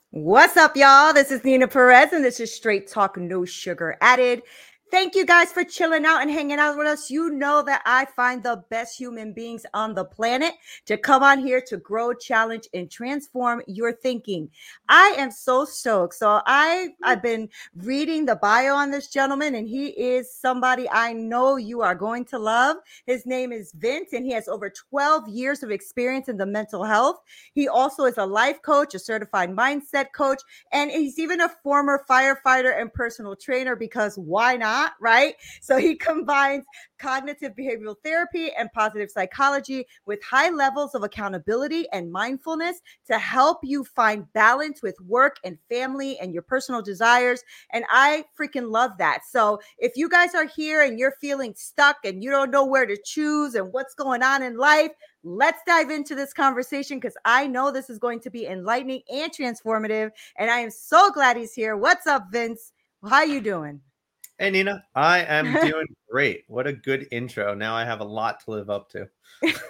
What's up, y'all? This is Nina Perez, and this is Straight Talk, No Sugar Added. Thank you guys for chilling out and hanging out with us. You know that I find the best human beings on the planet to come on here to grow, challenge, and transform your thinking. I am so stoked. I've been reading the bio on this gentleman, and he is somebody I know you are going to love. His name is Vince, and he has over 12 years of experience in the mental health. He also is a life coach, a certified mindset coach, and he's even a former firefighter and personal trainer because why not, right? So he combines cognitive behavioral therapy and positive psychology with high levels of accountability and mindfulness to help you find balance with work and family and your personal desires. And I freaking love that. So if you guys are here and you're feeling stuck and you don't know where to choose and what's going on in life, let's dive into this conversation because I know this is going to be enlightening and transformative. And I am so glad he's here. What's up, Vince? How you doing? Hey, Nina, I am doing great. What a good intro. Now I have a lot to live up to.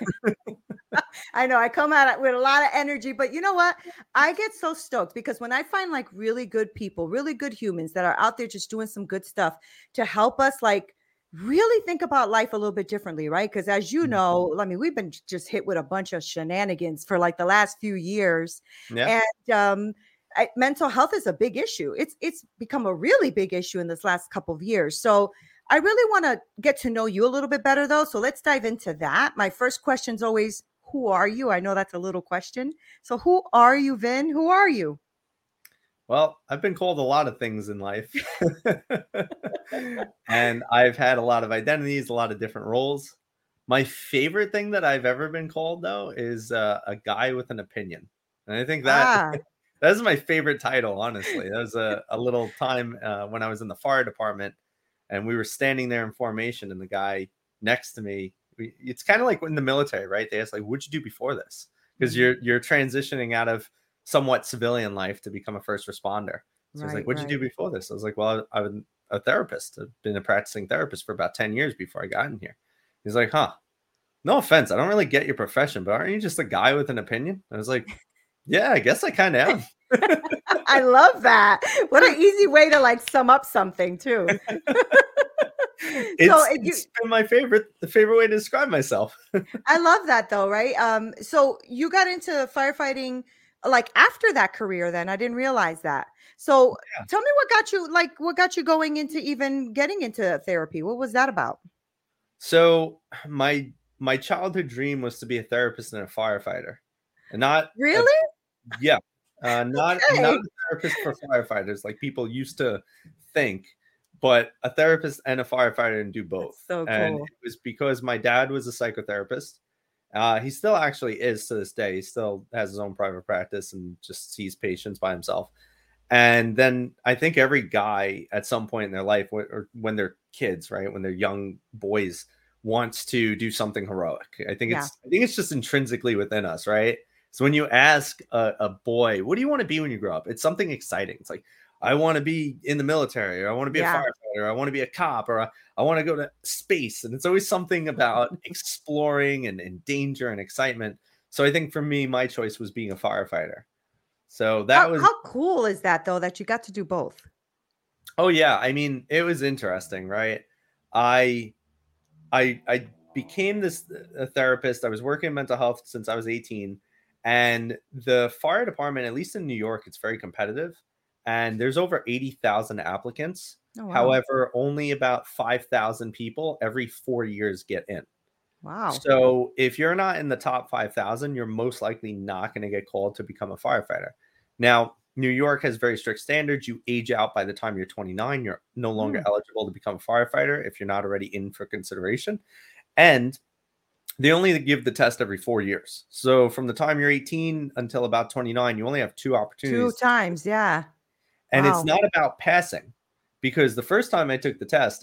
I know I come at it with a lot of energy, but you know what? I get so stoked because when I find like really good people, really good humans that are out there just doing some good stuff to help us like really think about life a little bit differently, right? Because as you know, I mean, we've been just hit with a bunch of shenanigans for like the last few years. Yeah. And mental health is a big issue. It's become a really big issue in this last couple of years. So I really want to get to know you a little bit better, though. So let's dive into that. My first question is always, who are you? I know that's a little question. So who are you, Vin? Who are you? Well, I've been called a lot of things in life. And I've had a lot of identities, a lot of different roles. My favorite thing that I've ever been called, though, is a guy with an opinion. And I think that Ah, that is my favorite title, honestly. That was a little time when I was in the fire department and we were standing there in formation, and the guy next to me, it's kind of like in the military, right? They ask, like, what'd you do before this? Because you're transitioning out of somewhat civilian life to become a first responder. So he's like, right, what'd you do right. before this? I was like, well, I'm a therapist. I've been a practicing therapist for about 10 years before I got in here. He's like, huh, no offense. I don't really get your profession, but aren't you just a guy with an opinion? I was like, yeah, I guess I kind of am. I love that. What an easy way to like sum up something too. So if you It's been my favorite way to describe myself. I love that though, right? So you got into firefighting like after that career then. I didn't realize that. So tell me what got you going into even getting into therapy? What was that about? So my childhood dream was to be a therapist and a firefighter, and not a Really? yeah, not Okay. a therapist for firefighters like people used to think, but a therapist and a firefighter and do both. That's so And cool. it was because my dad was a psychotherapist. He still actually is to this day. He still has his own private practice and just sees patients by himself. And then I think every guy at some point in their life, or when they're kids, right, when they're young boys, wants to do something heroic. Yeah. I think it's just intrinsically within us, right? So when you ask a boy, what do you want to be when you grow up? It's something exciting. It's like, I want to be in the military, or I want to be a Yeah. firefighter, or I want to be a cop, or I want to go to space. And it's always something about exploring and danger and excitement. So I think for me, my choice was being a firefighter. So that was, How cool is that though that you got to do both? oh yeah, I mean, it was interesting, right? I I became this a therapist. I was working in mental health since I was 18, and the fire department, at least in New York, it's very competitive, and there's over 80,000 applicants. Oh wow. However, only about 5,000 people every 4 years get in. Wow. So if you're not in the top 5,000, you're most likely not going to get called to become a firefighter. Now, New York has very strict standards. You age out by the time you're 29. You're no longer Mm. eligible to become a firefighter if you're not already in for consideration. And they only give the test every 4 years. So from the time you're 18 until about 29, you only have two Two opportunities. times, yeah. And it's Wow. not about passing, because the first time I took the test,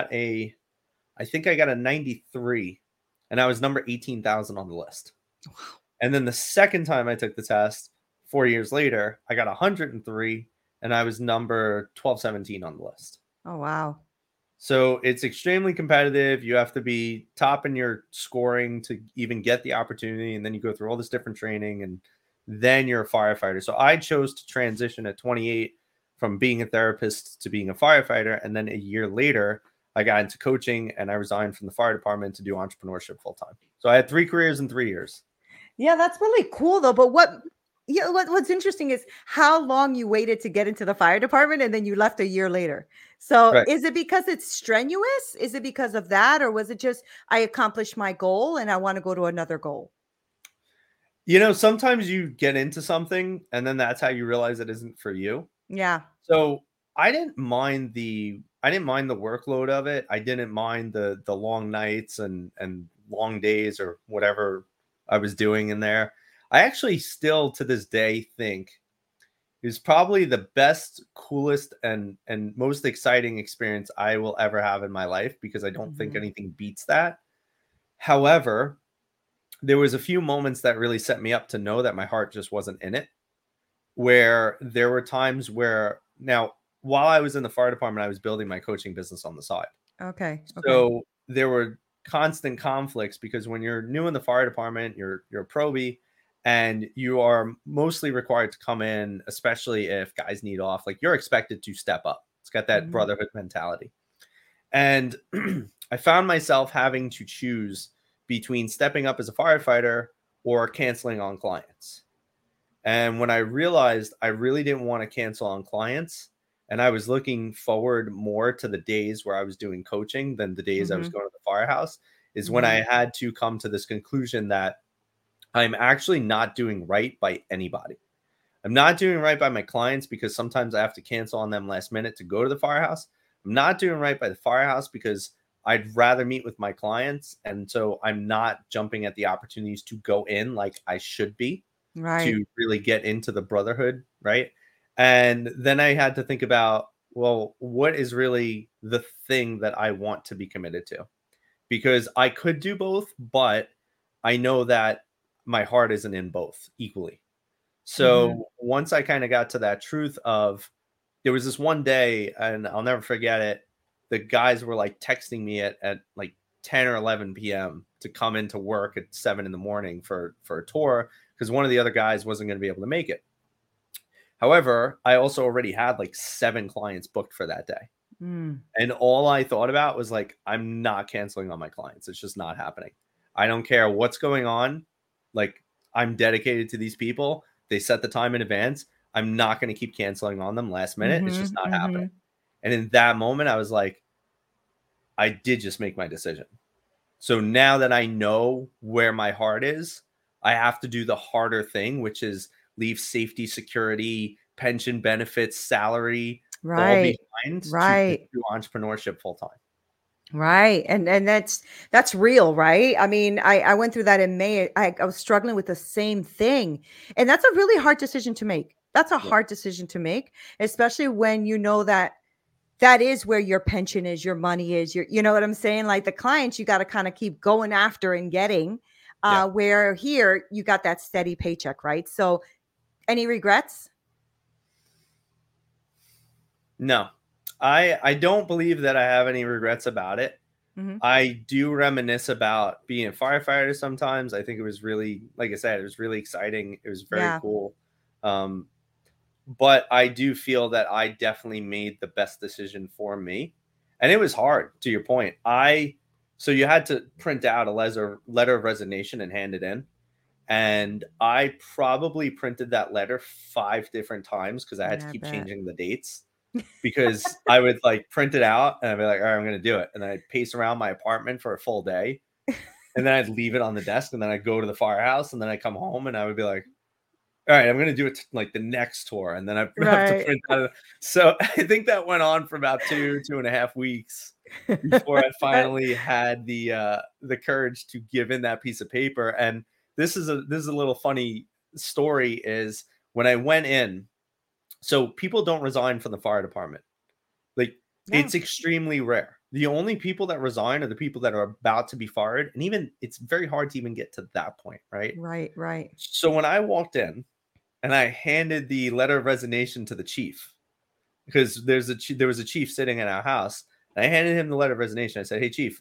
I think I got a 93, and I was number 18,000 on the list. And then the second time I took the test 4 years later, I got 103, and I was number 1217 on the list. Oh wow. So it's extremely competitive. You have to be top in your scoring to even get the opportunity. And then you go through all this different training. And then you're a firefighter. So I chose to transition at 28 from being a therapist to being a firefighter. And then a year later, I got into coaching and I resigned from the fire department to do entrepreneurship full time. So I had 3 careers in 3 years. Yeah, that's really cool though. But what's interesting is how long you waited to get into the fire department and then you left a year later. So Right. is it because it's strenuous? Is it because of that? Or was it just I accomplished my goal and I want to go to another goal? Sometimes you get into something and then that's how you realize it isn't for you. Yeah. So I didn't mind the workload of it. I didn't mind the long nights and long days or whatever I was doing in there. I actually still to this day think it was probably the best, coolest, and most exciting experience I will ever have in my life because I don't think Mhm. anything beats that. However, there was a few moments that really set me up to know that my heart just wasn't in it. Where there were times where now while I was in the fire department, I was building my coaching business on the side. Okay. Okay. So there were constant conflicts because when you're new in the fire department, you're a probie and you are mostly required to come in, especially if guys need off. Like you're expected to step up. It's got that Mhm. brotherhood mentality. And I found myself having to choose between stepping up as a firefighter or canceling on clients. And when I realized I really didn't want to cancel on clients, and I was looking forward more to the days where I was doing coaching than the days I was Mhm. going to the firehouse, is when Mhm. I had to come to this conclusion that I'm actually not doing right by anybody. I'm not doing right by my clients because sometimes I have to cancel on them last minute to go to the firehouse. I'm not doing right by the firehouse because I'd rather meet with my clients. And so I'm not jumping at the opportunities to go in like I should be Right. to really get into the brotherhood, right? And then I had to think about, well, what is really the thing that I want to be committed to? Because I could do both, but I know that my heart isn't in both equally. Mhm. So once I kind of got to that truth of there was this one day, and I'll never forget it. The guys were like texting me at like 10 or 11 p.m. to come into work at 7 in the morning for a tour because one of the other guys wasn't going to be able to make it. However, I also already had like 7 clients booked for that day. Mm. And all I thought about was like, I'm not canceling on my clients. It's just not happening. I don't care what's going on. Like, I'm dedicated to these people. They set the time in advance. I'm not going to keep canceling on them last minute. It's just Mhm. not happening. Mhm. And in that moment, I was like, I did just make my decision. So now that I know where my heart is, I have to do the harder thing, which is leave safety, security, pension benefits, salary, all Right. behind to Right. pursue entrepreneurship full time. Right. And that's real, right? I mean, I went through that in May. I was struggling with the same thing. And that's a really hard decision to make. That's a Yeah. hard decision to make, especially when you know that that is where your pension is, your money is, you know what I'm saying? Like the clients you got to kind of keep going after and getting Yeah. where here you got that steady paycheck, right? So any regrets? No, I don't believe that I have any regrets about it. Mhm. I do reminisce about being a firefighter sometimes. I think it was really, like I said, it was really exciting. It was very Yeah. cool. Um, but I do feel that I definitely made the best decision for me. And it was hard, to your point. So you had to print out a letter of resignation and hand it in. And I probably printed that letter 5 different times because I had to Yeah, I keep bet. changing the dates because I would like print it out and I'd be like, all right, I'm going to do it. And then I'd pace around my apartment for a full day. And then I'd leave it on the desk and then I'd go to the firehouse and then I'd come home and I would be like, all right, I'm going to do it like the next tour. And then I have to Right. print out. So I think that went on for about 2.5 weeks before I finally had the courage to give in that piece of paper. And this is a little funny story is when I went in, so people don't resign from the fire department. Like, No. it's extremely rare. The only people that resign are the people that are about to be fired, and even it's very hard to even get to that point, right? Right, right. So when I walked in and I handed the letter of resignation to the chief, because there was a chief sitting in our house, and I handed him the letter of resignation. I said, "Hey, chief,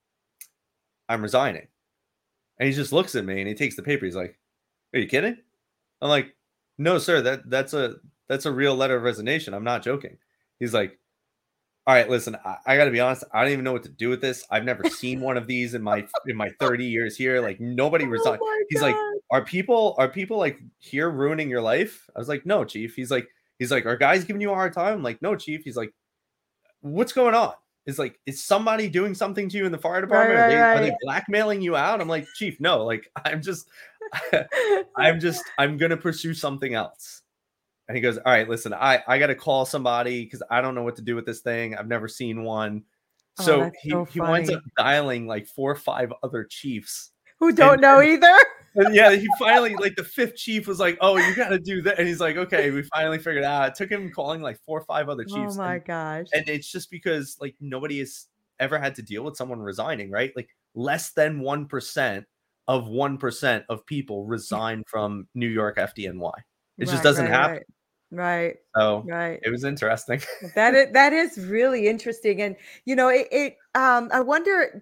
I'm resigning." And he just looks at me and he takes the paper. He's like, "Are you kidding?" I'm like, no, sir, that's a real letter of resignation. I'm not joking. He's like, all right, listen, I got to be honest. I don't even know what to do with this. I've never seen one of these in my 30 years here. Like nobody Oh resigned. my He's like, God. are people like here ruining your life? I was like, no, chief. He's like, are guys giving you a hard time? I'm like, no, chief. He's like, what's going on? Is like, is somebody doing something to you in the fire Right, department? Are they blackmailing you out? I'm like, chief, no. Like, I'm just, right. I'm gonna pursue something else. And he goes, all right, listen, I got to call somebody because I don't know what to do with this thing. I've never seen one. Oh, So that's so he winds up funny. dialing like 4 or 5 other chiefs. Who And, don't know either? and yeah, he finally, like the fifth chief was like, oh, you got to do that. And he's like, okay, we finally figured it out. It took him calling like 4 or 5 other Oh chiefs. my gosh. And it's just because like nobody has ever had to deal with someone resigning, right? Like less than 1% of people resign from New York FDNY. It just Right, doesn't right, happen. right. Right, So right. it was interesting. That is really interesting. And I wonder,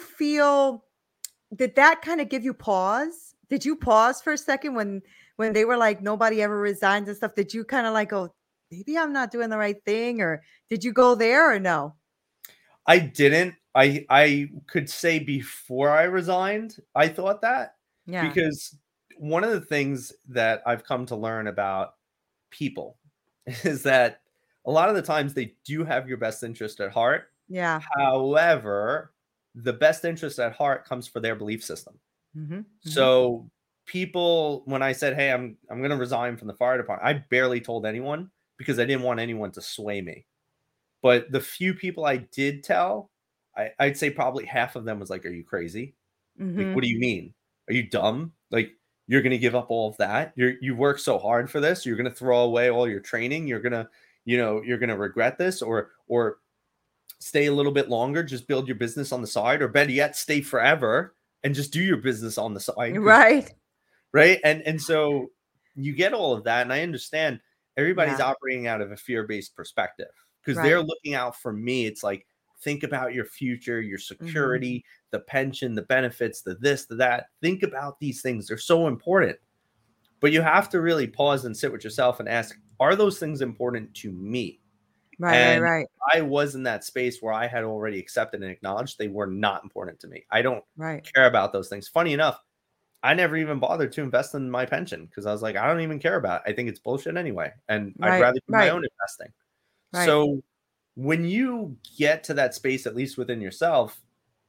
did that kind of give you pause? Did you pause for a second when they were like nobody ever resigns and stuff? Did you kind of like go, maybe I'm not doing the right thing? Or did you go there or no? I didn't. I could say before I resigned, I thought that Yeah. because one of the things that I've come to learn about people is that a lot of the times they do have your best interest at heart. Yeah. However, the best interest at heart comes for their belief system. Mm-hmm. Mm-hmm. So people, when I said, "Hey, I'm going to resign from the fire department," I barely told anyone because I didn't want anyone to sway me. But the few people I did tell, I'd say probably half of them was like, "Are you crazy? Like, Mm-hmm. what do you mean? Are you dumb? Like, you're going to give up all of that? You work so hard for this. You're going to throw away all your training. You're going to, you're going to regret this, or stay a little bit longer, just build your business on the side, or better yet, stay forever and just do your business on the side." Because Right. right, and so you get all of that, and I understand everybody's Yeah. operating out of a fear-based perspective because they're Right. looking out for me. It's like, think about your future, your Mm-hmm. security, the pension, the benefits, the this, the that. Think about these things. They're so important. But you have to really pause and sit with yourself and ask, are those things important to me? Right, right, And right, I was in that space where I had already accepted and acknowledged they were not important to me. I don't right. care about those things. Funny enough, I never even bothered to invest in my pension because I was like, I don't even care about it. I think it's bullshit anyway. And I'd Right, rather do my right, own investing. right. So when you get to that space, at least within yourself,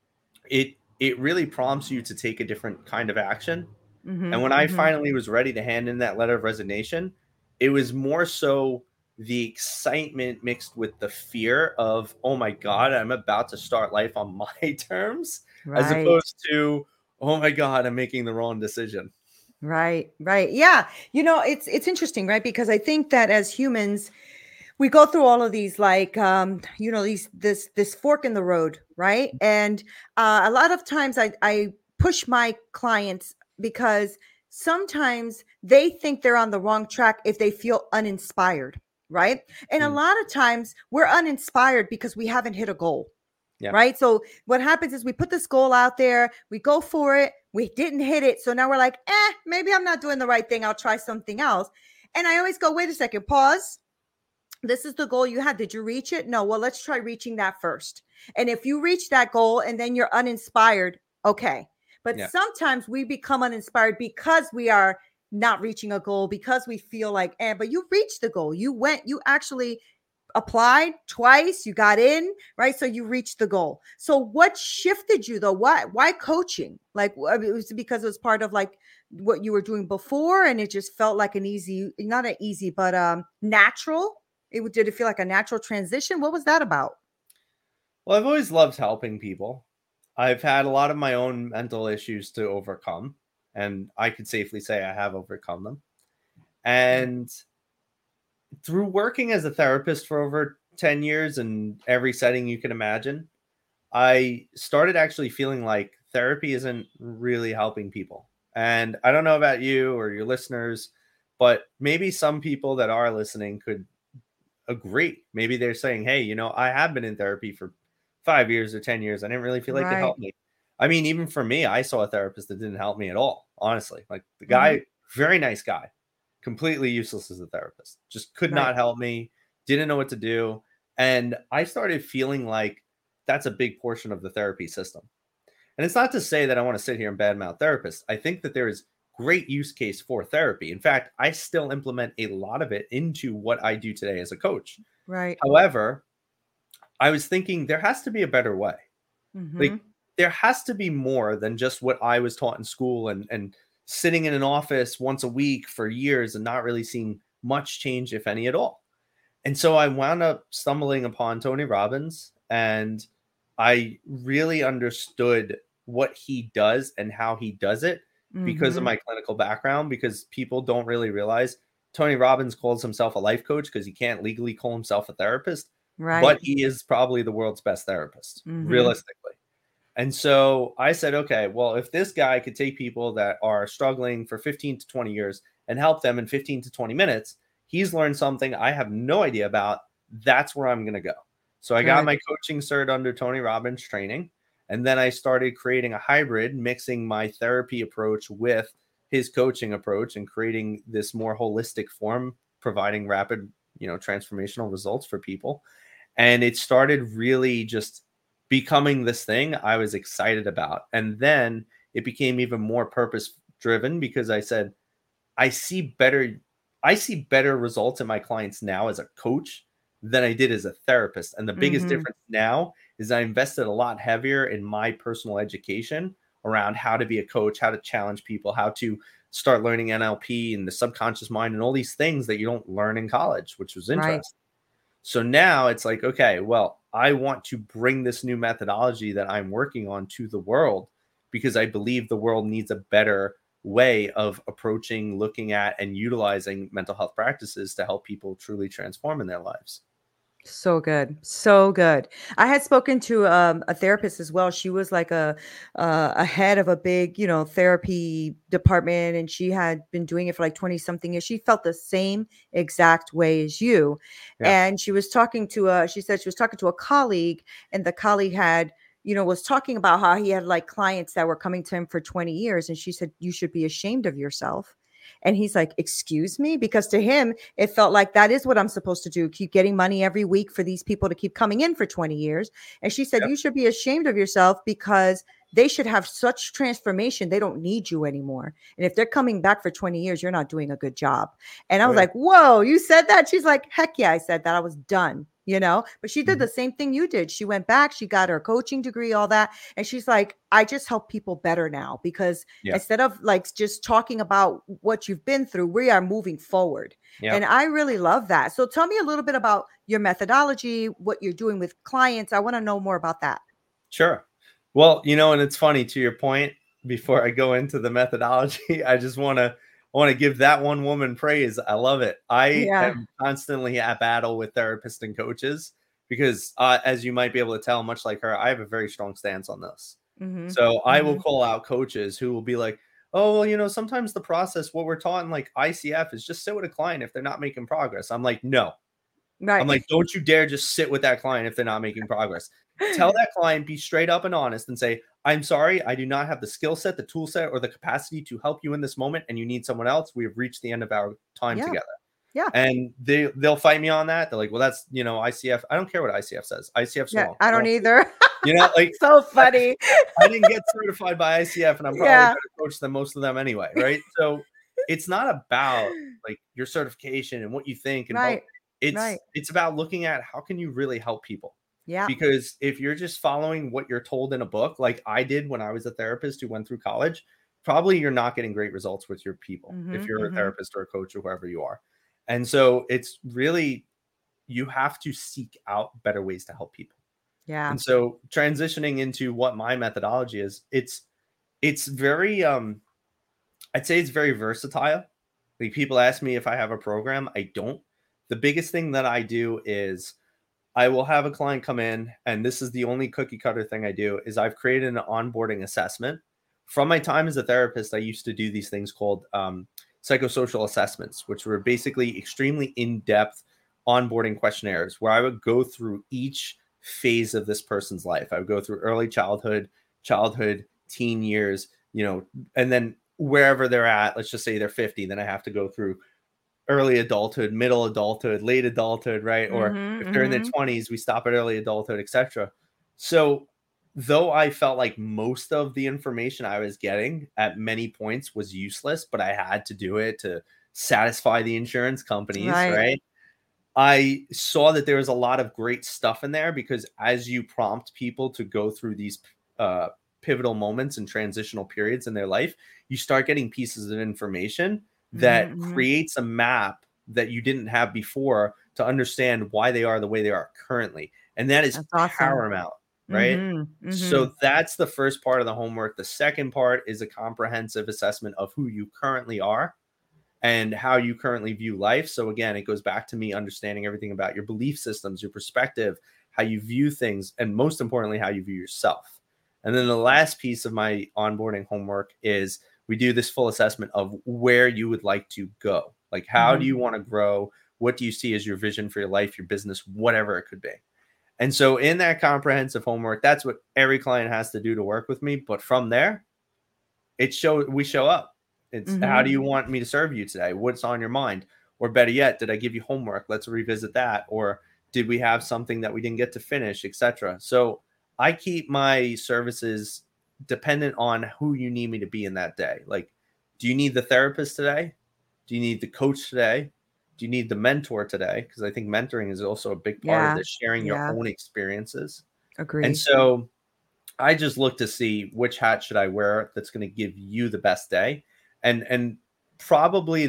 it really prompts you to take a different kind of action. And Mhm, when I mhm. finally was ready to hand in that letter of resignation, it was more so the excitement mixed with the fear of, oh my God, I'm about to start life on my terms, as Right, opposed to, oh my God, I'm making the wrong decision. right, right. Yeah. It's interesting, right? Because I think that as humans, we go through all of these like these this fork in the road, right? And a lot of times I push my clients because sometimes they think they're on the wrong track if they feel uninspired, right? And a Mm, lot of times we're uninspired because we haven't hit a goal. yeah. Right. So what happens is we put this goal out there, we go for it, we didn't hit it. So now we're like, maybe I'm not doing the right thing. I'll try something else. And I always go, wait a second, pause. This is the goal you had. Did you reach it? No. Well, let's try reaching that first. And if you reach that goal and then you're uninspired, okay. But Yeah. sometimes we become uninspired because we are not reaching a goal, because we feel like, but you reached the goal. You actually applied twice, you got in, right? So you reached the goal. So what shifted you though? Why coaching? Like, I mean, it was because it was part of like what you were doing before and it just felt like an easy, not an easy, but natural. Did it feel like a natural transition? What was that about? Well, I've always loved helping people. I've had a lot of my own mental issues to overcome, and I could safely say I have overcome them. And through working as a therapist for over 10 years in every setting you can imagine, I started actually feeling like therapy isn't really helping people. And I don't know about you or your listeners, but maybe some people that are listening could agree. Maybe they're saying, hey, I have been in therapy for 5 years or 10 years. I didn't really feel like it Right. helped me. I mean, even for me, I saw a therapist that didn't help me at all, honestly. Like the Mm-hmm. guy, very nice guy. completely useless as a therapist. Just could Right. not help me, didn't know what to do. And I started feeling like that's a big portion of the therapy system. And it's not to say that I want to sit here and badmouth therapists. I think that there is great use case for therapy. In fact, I still implement a lot of it into what I do today as a coach. Right. However, I was thinking there has to be a better way. Mm-hmm. Like there has to be more than just what I was taught in school and sitting in an office once a week for years and not really seeing much change, if any at all. And so I wound up stumbling upon Tony Robbins, and I really understood what he does and how he does it because of Mm-hmm. my clinical background, because people don't really realize Tony Robbins calls himself a life coach because he can't legally call himself a therapist, but Right. he is probably the world's best therapist, Mm-hmm. realistically. And so I said, okay, well, if this guy could take people that are struggling for 15 to 20 years and help them in 15 to 20 minutes, he's learned something I have no idea about. That's where I'm going to go. So I got Good. my coaching cert under Tony Robbins training. And then I started creating a hybrid, mixing my therapy approach with his coaching approach and creating this more holistic form, providing rapid, transformational results for people. And it started really just becoming this thing I was excited about. And then it became even more purpose driven because I said, I see better results in my clients now as a coach than I did as a therapist. And the biggest Mm-hmm. difference now is I invested a lot heavier in my personal education around how to be a coach, how to challenge people, how to start learning NLP and the subconscious mind and all these things that you don't learn in college, which was Right. interesting. So now it's like, okay, well, I want to bring this new methodology that I'm working on to the world because I believe the world needs a better way of approaching, looking at, and utilizing mental health practices to help people truly transform in their lives. So good. So good. I had spoken to a therapist as well. She was like a head of a big, therapy department, and she had been doing it for like 20 something years. She felt the same exact way as you. Yeah. And she said she was talking to a colleague, and the colleague had, was talking about how he had like clients that were coming to him for 20 years. And she said, you should be ashamed of yourself. And he's like, excuse me? Because to him, it felt like that is what I'm supposed to do. Keep getting money every week for these people to keep coming in for 20 years. And she said, Yep. you should be ashamed of yourself because they should have such transformation. They don't need you anymore. And if they're coming back for 20 years, you're not doing a good job. And I was yeah. like, whoa, you said that? She's like, heck yeah, I said that. I was done. But she did Mhm. the same thing you did. She went back, she got her coaching degree, all that. And she's like, I just help people better now because Yeah. instead of like just talking about what you've been through, we are moving forward. Yeah. And I really love that. So tell me a little bit about your methodology, what you're doing with clients. I want to know more about that. Sure. Well, and it's funny to your point, before I go into the methodology, I just want to give that one woman praise. I love it. I Yeah. am constantly at battle with therapists and coaches because as you might be able to tell, much like her, I have a very strong stance on this. Mm-hmm. So I will Mm-hmm. call out coaches who will be like, oh, well, sometimes the process, what we're taught in like ICF is just sit with a client if they're not making progress. I'm like, no. I'm Right. like, don't you dare just sit with that client if they're not making progress. Tell that client, be straight up and honest and say, I'm sorry, I do not have the skill set, the tool set, or the capacity to help you in this moment, and you need someone else. We have reached the end of our time Yeah. together. Yeah. And they'll fight me on that. They're like, well, that's, ICF. I don't care what ICF says. ICF's Yeah. wrong. I don't either. Like So funny. I didn't get certified by ICF, and I'm probably a Yeah. better coach than most of them anyway, right? So it's not about like your certification and what you think, and Right. it's about looking at how can you really help people. Yeah. Because if you're just following what you're told in a book, like I did when I was a therapist who went through college, probably you're not getting great results with your people if you're a therapist or a coach or whoever you are. And so it's really, you have to seek out better ways to help people. Yeah. And so transitioning into what my methodology is, it's very I'd say it's very versatile. Like people ask me if I have a program. I don't. The biggest thing that I do is I will have a client come in, and this is the only cookie cutter thing I do, is I've created an onboarding assessment. From my time as a therapist, I used to do these things called psychosocial assessments, which were basically extremely in-depth onboarding questionnaires where I would go through each phase of this person's life. I would go through early childhood, teen years, and then wherever they're at, let's just say they're 50, then I have to go through early adulthood, middle adulthood, late adulthood, right? Or Mm-hmm, if they're in their mm-hmm. 20s, we stop at early adulthood, etc. So, though I felt like most of the information I was getting at many points was useless, but I had to do it to satisfy the insurance companies, Right. right? I saw that there was a lot of great stuff in there because as you prompt people to go through these uh, pivotal moments and transitional periods in their life, you start getting pieces of information Mm-hmm, that mm-hmm. creates a map that you didn't have before to understand why they are the way they are currently. And that is That's awesome. paramount, right? Mm-hmm, mm-hmm. So that's the first part of the homework. The second part is a comprehensive assessment of who you currently are and how you currently view life. So again, it goes back to me understanding everything about your belief systems, your perspective, how you view things, and most importantly, how you view yourself. And then the last piece of my onboarding homework is we do this full assessment of where you would like to go. Like, how do Mm-hmm. you want to grow? What do you see as your vision for your life, your business, whatever it could be? And so, in that comprehensive homework, that's what every client has to do to work with me. But from there, we show up. It's how do Mm-hmm. you want me to serve you today? What's on your mind? Or better yet, did I give you homework? Let's revisit that. Or did we have something that we didn't get to finish, etc. So I keep my services dependent on who you need me to be in that day. Like, do you need the therapist today? Do you need the coach today? Do you need the mentor today? Because I think mentoring is also a big part of Yeah. this, sharing your Yeah. own experiences. And Agree. so I just look to see which hat should I wear that's going to give you the best day. And probably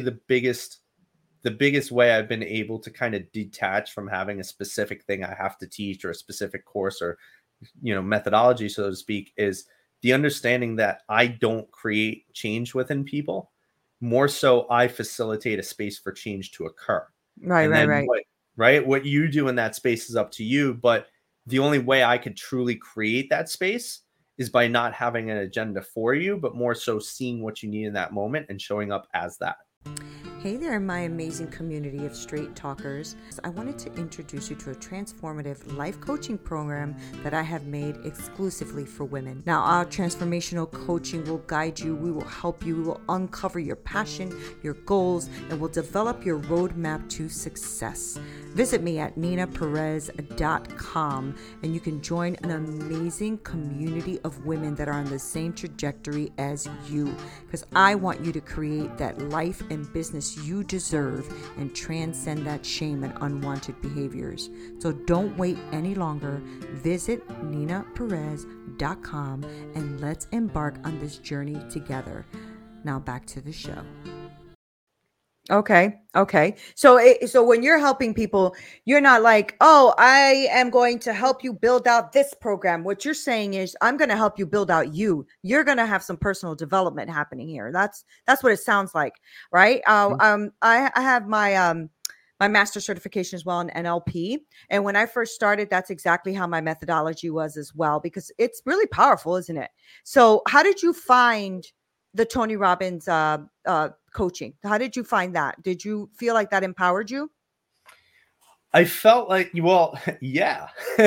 the biggest way I've been able to kind of detach from having a specific thing I have to teach or a specific course or methodology, so to speak, is the understanding that I don't create change within people. More so I facilitate a space for change to occur. Right, And right, then right. what you do in that space is up to you, but the only way I could truly create that space is by not having an agenda for you, but more so seeing what you need in that moment and showing up as that. Hey there, my amazing community of straight talkers. I wanted to introduce you to a transformative life coaching program that I have made exclusively for women. Now, our transformational coaching will guide you, we will help you, we will uncover your passion, your goals, and will develop your roadmap to success. Visit me at ninaperez.com and you can join an amazing community of women that are on the same trajectory as you, because I want you to create that life and business you deserve and transcend that shame and unwanted behaviors. So don't wait any longer. Visit ninaperez.com and let's embark on this journey together. Now back to the show. Okay. So when you're helping people, you're not like, oh, I am going to help you build out this program. What you're saying is, I'm going to help you build out you. You're going to have some personal development happening here. That's what it sounds like, right? I have my my master certification as well in NLP, and when I first started, that's exactly how my methodology was as well, because it's really powerful, isn't it? So, how did you find the Tony Robbins coaching? How did you find that? Did you feel like that empowered you? I felt like, well, yeah.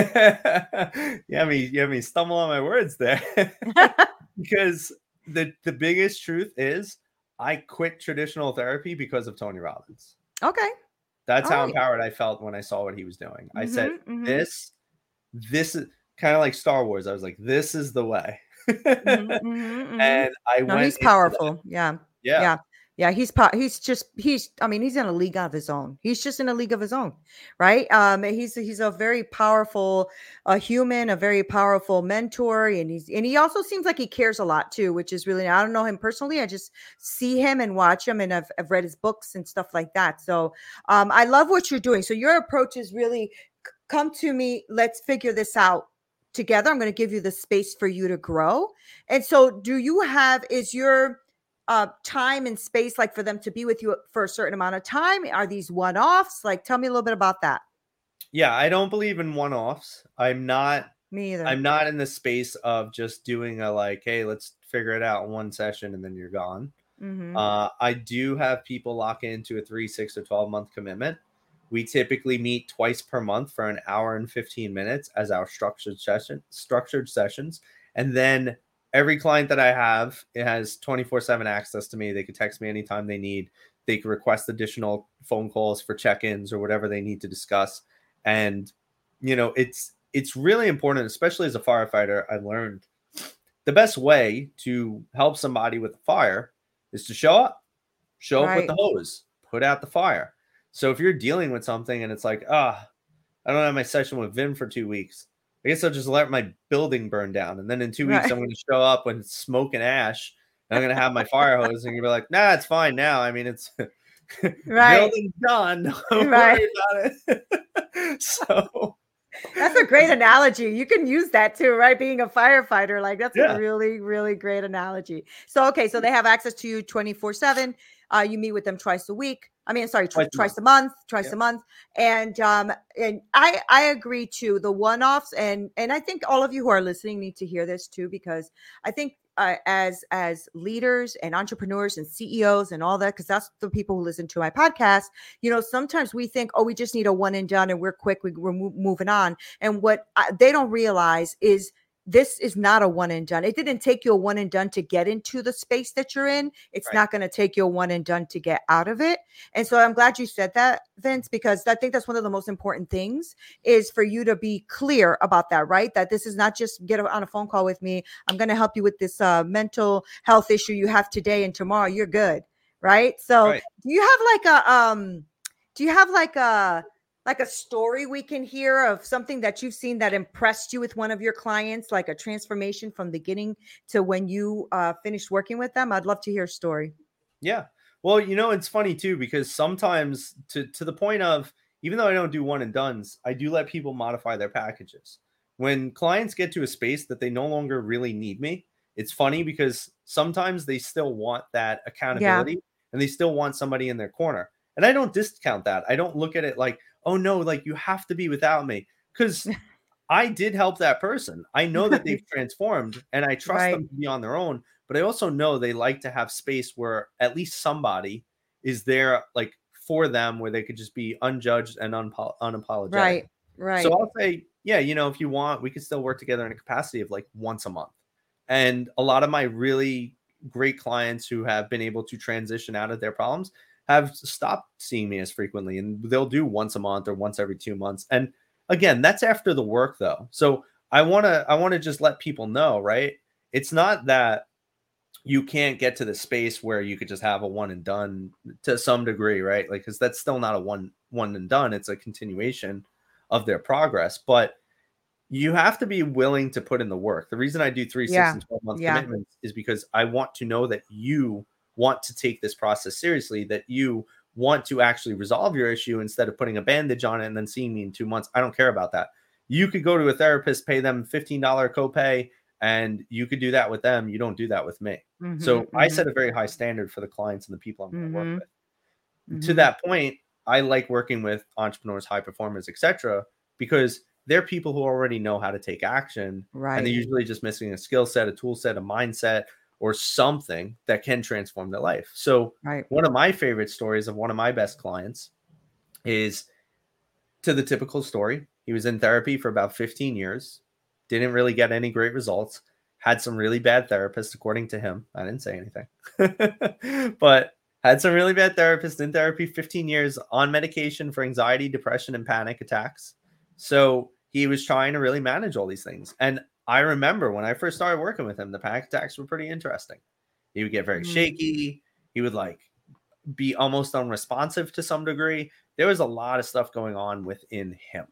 You have me stumble on my words there. Because the biggest truth is I quit traditional therapy because of Tony Robbins. Okay. That's All how right. empowered I felt when I saw what he was doing. I said, Mm-hmm, mm-hmm, this is kind of like Star Wars. I was like, this is the way. mm-hmm, mm-hmm, mm-hmm. And I No, went he's into that. powerful. Yeah. Yeah. Yeah. Yeah. I mean, he's in a league of his own. He's just in a league of his own. Right. He's a very powerful human, a very powerful mentor. And he also seems like he cares a lot too, which is really, I don't know him personally. I just see him and watch him, and I've read his books and stuff like that. So I love what you're doing. So your approach is really come to me. Let's figure this out together. I'm going to give you the space for you to grow. And so is your time and space like for them to be with you for a certain amount of time? Are these one-offs? Like, tell me a little bit about that. Yeah, I don't believe in one-offs. Me either. I'm not in the space of just doing a like, hey, let's figure it out in one session and then you're gone. Mm-hmm. I do have people lock into a 3, 6, or 12-month commitment. We typically meet twice per month for an hour and 15 minutes as our structured sessions. And then every client that I have, it has 24/7 access to me. They can text me anytime they need. They can request additional phone calls for check-ins or whatever they need to discuss. And, it's really important, especially as a firefighter. I learned the best way to help somebody with a fire is to show up with the hose, put out the fire. So if you're dealing with something and it's like, I don't have my session with Vim for 2 weeks, I guess I'll just let my building burn down. And then in 2 weeks, I'm going to show up when it's smoke and ash. And I'm going to have my fire hose. And you'll be like, nah, it's fine now. I mean, it's building's done. Don't worry about it. So that's a great analogy. You can use that too, right? Being a firefighter, like that's a really, really great analogy. So, okay. So they have access to you 24/7. You meet with them twice a week. I mean, sorry, twice a month. And I agree too. The one-offs and I think all of you who are listening need to hear this too, because I think as leaders and entrepreneurs and CEOs and all that, because that's the people who listen to my podcast, sometimes we think, we just need a one and done and we're quick, we're moving on. And what they don't realize is this is not a one and done. It didn't take you a one and done to get into the space that you're in. It's not going to take you a one and done to get out of it. And so I'm glad you said that, Vince, because I think that's one of the most important things is for you to be clear about that, right? That this is not just get on a phone call with me. I'm going to help you with this mental health issue you have today and tomorrow you're good. Right. So do you have like a story we can hear of something that you've seen that impressed you with one of your clients, like a transformation from beginning to when you finished working with them? I'd love to hear a story. Yeah. Well, it's funny too, because sometimes to the point of, even though I don't do one and dones, I do let people modify their packages. When clients get to a space that they no longer really need me, it's funny because sometimes they still want that accountability and they still want somebody in their corner. And I don't discount that. I don't look at it like, oh no, like you have to be without me, because I did help that person. I know that they've transformed and I trust them to be on their own, but I also know they like to have space where at least somebody is there, like for them, where they could just be unjudged and unapologetic. Right. So I'll say, if you want, we could still work together in a capacity of like once a month. And a lot of my really great clients who have been able to transition out of their problems have stopped seeing me as frequently, and they'll do once a month or once every 2 months. And again, that's after the work though. So I want to just let people know, right? It's not that you can't get to the space where you could just have a one and done to some degree, right? Like, cause that's still not a one and done. It's a continuation of their progress, but you have to be willing to put in the work. The reason I do 3, 6, and 12 month commitments is because I want to know that you want to take this process seriously, that you want to actually resolve your issue instead of putting a bandage on it and then seeing me in 2 months. I don't care about that. You could go to a therapist, pay them $15 copay, and you could do that with them. You don't do that with me. So I set a very high standard for the clients and the people I'm going to work with. To that point, I like working with entrepreneurs, high performers, etc., because they're people who already know how to take action. And they're usually just missing a skill set, a tool set, a mindset, or something that can transform their life. So one of my favorite stories of one of my best clients is to the typical story. He was in therapy for about 15 years, didn't really get any great results, had some really bad therapists, according to him. I didn't say anything, but had some really bad therapists in therapy, 15 years on medication for anxiety, depression, and panic attacks. So he was trying to really manage all these things. And I remember when I first started working with him, the panic attacks were pretty interesting. He would get very shaky. He would like be almost unresponsive to some degree. There was a lot of stuff going on within him.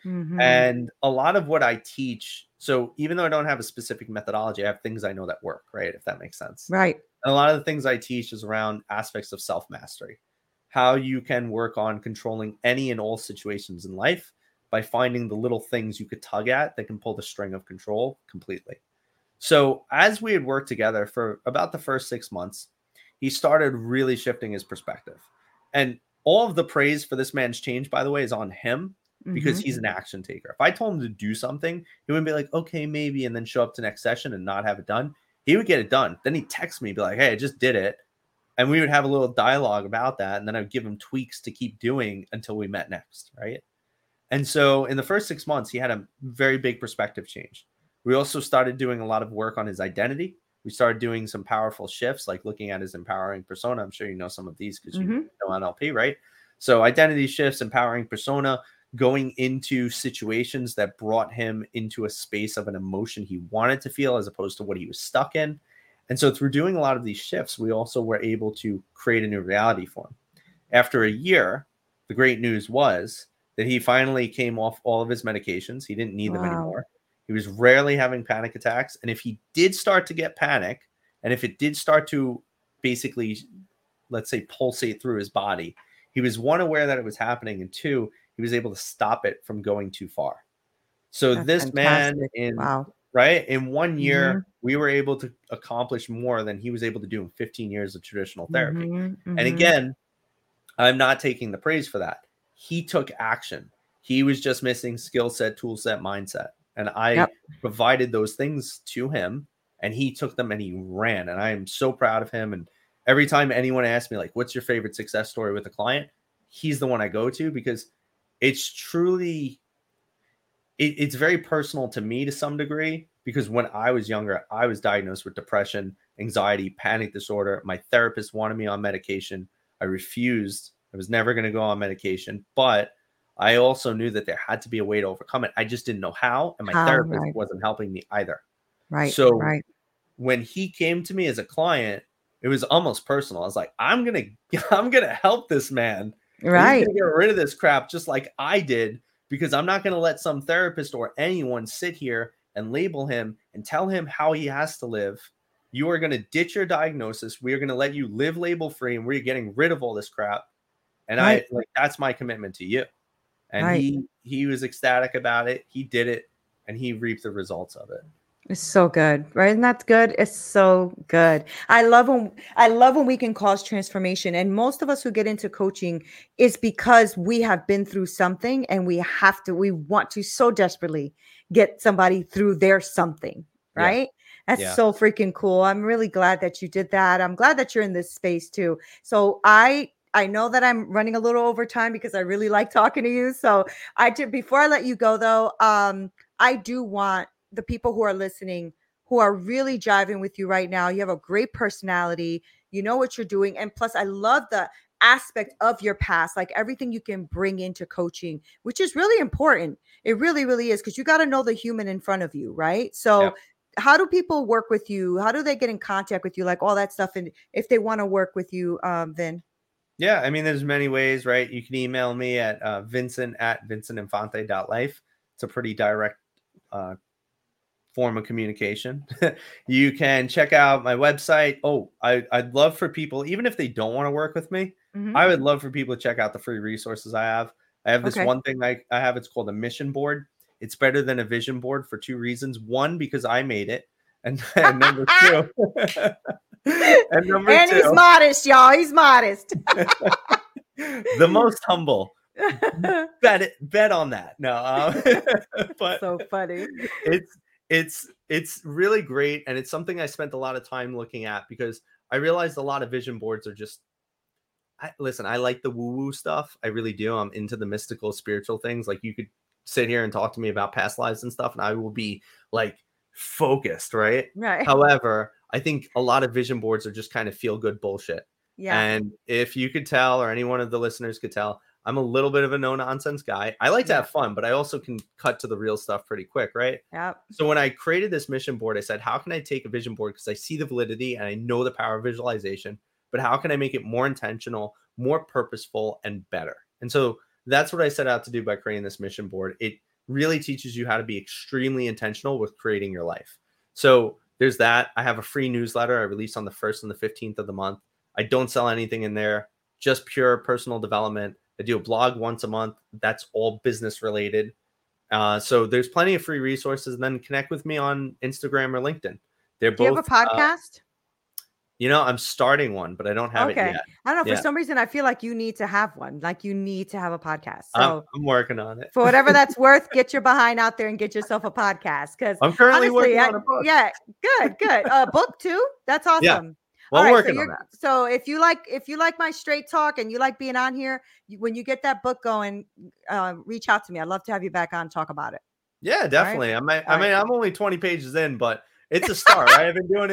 And a lot of what I teach, so even though I don't have a specific methodology, I have things I know that work, right? If that makes sense. And a lot of the things I teach is around aspects of self-mastery, how you can work on controlling any and all situations in life by finding the little things you could tug at that can pull the string of control completely. So as we had worked together for about the first 6 months, he started really shifting his perspective. And all of the praise for this man's change, by the way, is on him, because he's an action taker. If I told him to do something, he wouldn't be like, okay, maybe, and then show up to next session and not have it done. He would get it done. Then he'd text me, be like, hey, I just did it. And we would have a little dialogue about that. And then I'd give him tweaks to keep doing until we met next, right? And so in the first 6 months, he had a very big perspective change. We also started doing a lot of work on his identity. We started doing some powerful shifts, like looking at his empowering persona. I'm sure you know some of these because you know NLP, right? So identity shifts, empowering persona, going into situations that brought him into a space of an emotion he wanted to feel as opposed to what he was stuck in. And so through doing a lot of these shifts, we also were able to create a new reality for him. After a year, the great news was that he finally came off all of his medications. He didn't need them anymore. He was rarely having panic attacks. And if he did start to get panic, and if it did start to basically, let's say, pulsate through his body, he was, one, aware that it was happening, and two, he was able to stop it from going too far. So this fantastic. Man, in 1 year, we were able to accomplish more than he was able to do in 15 years of traditional therapy. And again, I'm not taking the praise for that. He took action. He was just missing skill set, tool set, mindset. And I provided those things to him, and he took them and he ran. And I am so proud of him. And every time anyone asks me, like, what's your favorite success story with a client? He's the one I go to, because it's truly, it's very personal to me to some degree, because when I was younger, I was diagnosed with depression, anxiety, panic disorder. My therapist wanted me on medication. I refused. I was never going to go on medication, but I also knew that there had to be a way to overcome it. I just didn't know how, and my therapist wasn't helping me either. So when he came to me as a client, it was almost personal. I was like, I'm gonna help this man. He's gonna get rid of this crap just like I did, because I'm not gonna let some therapist or anyone sit here and label him and tell him how he has to live. You are gonna ditch your diagnosis. We are gonna let you live label free, and we're getting rid of all this crap. And that's my commitment to you. And he was ecstatic about it. He did it, and he reaped the results of it. It's so good, right? And that's good. It's so good. I love when we can cause transformation. And most of us who get into coaching is because we have been through something, and we want to so desperately get somebody through their something, right? That's so freaking cool. I'm really glad that you did that. I'm glad that you're in this space too. So I know that I'm running a little over time because I really like talking to you. So before I let you go though, I do want the people who are listening, who are really jiving with you right now. You have a great personality. You know what you're doing. And plus, I love the aspect of your past, like everything you can bring into coaching, which is really important. It really, really is, because you got to know the human in front of you, right? So how do people work with you? How do they get in contact with you? Like all that stuff. And if they want to work with you, Vin? Yeah, I mean, there's many ways, right? You can email me at vincent@vincentinfante.life. It's a pretty direct form of communication. You can check out my website. I'd love for people, even if they don't want to work with me, I would love for people to check out the free resources I have. I have this one thing I have. It's called a mission board. It's better than a vision board for two reasons. One, because I made it. And number two, and he's modest, y'all. He's modest. The most humble. Bet on that. No, but so funny. It's really great, and it's something I spent a lot of time looking at, because I realized a lot of vision boards are just. Listen, I like the woo-woo stuff. I really do. I'm into the mystical, spiritual things. Like, you could sit here and talk to me about past lives and stuff, and I will be like focused, right? However, I think a lot of vision boards are just kind of feel good bullshit. And if you could tell, or any one of the listeners could tell, I'm a little bit of a no nonsense guy. I like to have fun, but I also can cut to the real stuff pretty quick, right? So when I created this mission board, I said, how can I take a vision board? Because I see the validity and I know the power of visualization, but how can I make it more intentional, more purposeful, and better? And so that's what I set out to do by creating this mission board. It really teaches you how to be extremely intentional with creating your life. So there's that. I have a free newsletter I release on the 1st and the 15th of the month. I don't sell anything in there, just pure personal development. I do a blog once a month. That's all business related. So there's plenty of free resources. And then connect with me on Instagram or LinkedIn. They're both. Do you have a podcast? I'm starting one, but I don't have it yet. I don't know. For some reason, I feel like you need to have one. Like, you need to have a podcast. So I'm working on it. For whatever that's worth, get your behind out there and get yourself a podcast. Because I'm currently working on a book. Yeah, good. A book too? That's awesome. Yeah. Well, I'm working on that. So if you like my straight talk and you like being on here, when you get that book going, reach out to me. I'd love to have you back on and talk about it. Yeah, definitely. Right? I'm only 20 pages in, but it's a start. Right? I've been doing it.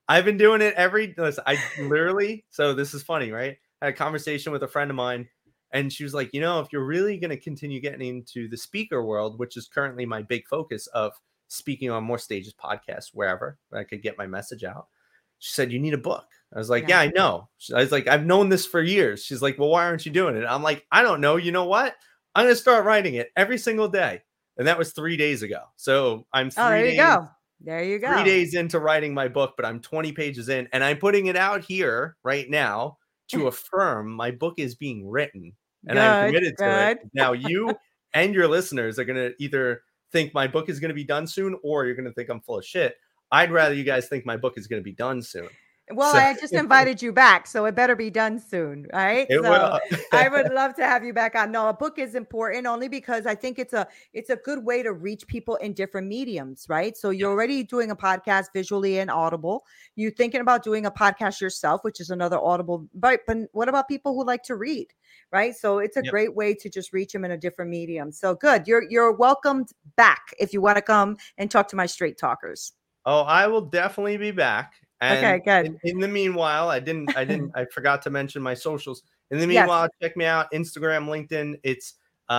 I've been doing it listen, I literally, so this is funny, right? I had a conversation with a friend of mine, and she was like, if you're really going to continue getting into the speaker world, which is currently my big focus of speaking on more stages, podcasts, wherever I could get my message out. She said, you need a book. I was like, yeah, I know. I was like, I've known this for years. She's like, well, why aren't you doing it? I'm like, I don't know. You know what? I'm going to start writing it every single day. And that was 3 days ago. So I'm 3 days. There you go. 3 days into writing my book, but I'm 20 pages in, and I'm putting it out here right now to affirm my book is being written, and I'm committed to it. Now you and your listeners are going to either think my book is going to be done soon, or you're going to think I'm full of shit. I'd rather you guys think my book is going to be done soon. Well, I just invited you back, so it better be done soon, right? I would love to have you back on. No, a book is important only because I think it's a good way to reach people in different mediums, right? So you're already doing a podcast visually and audible. You're thinking about doing a podcast yourself, which is another audible. But what about people who like to read, right? So it's a great way to just reach them in a different medium. So good. You're welcomed back if you want to come and talk to my straight talkers. Oh, I will definitely be back. And okay, good. In the meanwhile, I forgot to mention my socials. In the meanwhile, check me out, Instagram, LinkedIn. It's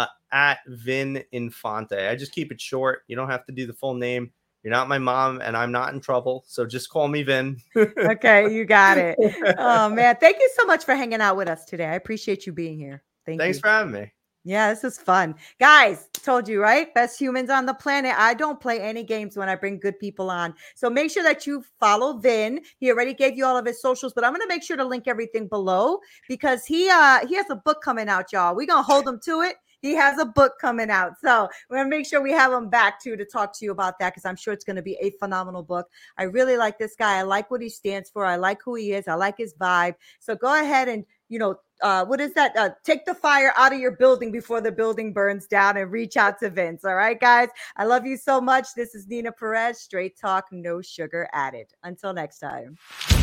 at Vin Infante. I just keep it short. You don't have to do the full name. You're not my mom, and I'm not in trouble. So just call me Vin. Okay, you got it. Oh, man. Thank you so much for hanging out with us today. I appreciate you being here. Thanks for having me. Yeah, this is fun. Guys, told you, right? Best humans on the planet. I don't play any games when I bring good people on. So make sure that you follow Vin. He already gave you all of his socials, but I'm going to make sure to link everything below because he has a book coming out, y'all. We're going to hold him to it. He has a book coming out. So we're going to make sure we have him back too to talk to you about that because I'm sure it's going to be a phenomenal book. I really like this guy. I like what he stands for. I like who he is. I like his vibe. So go ahead and, what is that? Take the fire out of your building before the building burns down and reach out to Vince. All right, guys. I love you so much. This is Nina Perez. Straight talk, no sugar added. Until next time.